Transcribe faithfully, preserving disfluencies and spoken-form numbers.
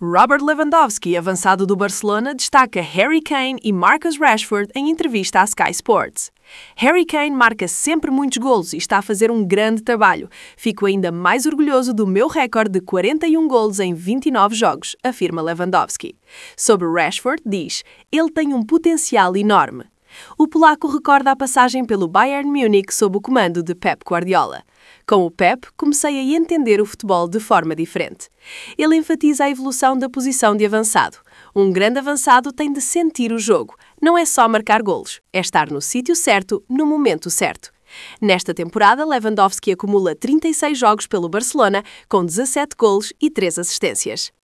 Robert Lewandowski, avançado do Barcelona, destaca Harry Kane e Marcus Rashford em entrevista à Sky Sports. Harry Kane marca sempre muitos golos e está a fazer um grande trabalho. Fico ainda mais orgulhoso do meu recorde de quarenta e um golos em vinte e nove jogos, afirma Lewandowski. Sobre Rashford, diz, ele tem um potencial enorme. O polaco recorda a passagem pelo Bayern Munique sob o comando de Pep Guardiola. Com o Pep, comecei a entender o futebol de forma diferente. Ele enfatiza a evolução da posição de avançado. Um grande avançado tem de sentir o jogo. Não é só marcar golos, é estar no sítio certo, no momento certo. Nesta temporada, Lewandowski acumula trinta e seis jogos pelo Barcelona, com dezassete golos e três assistências.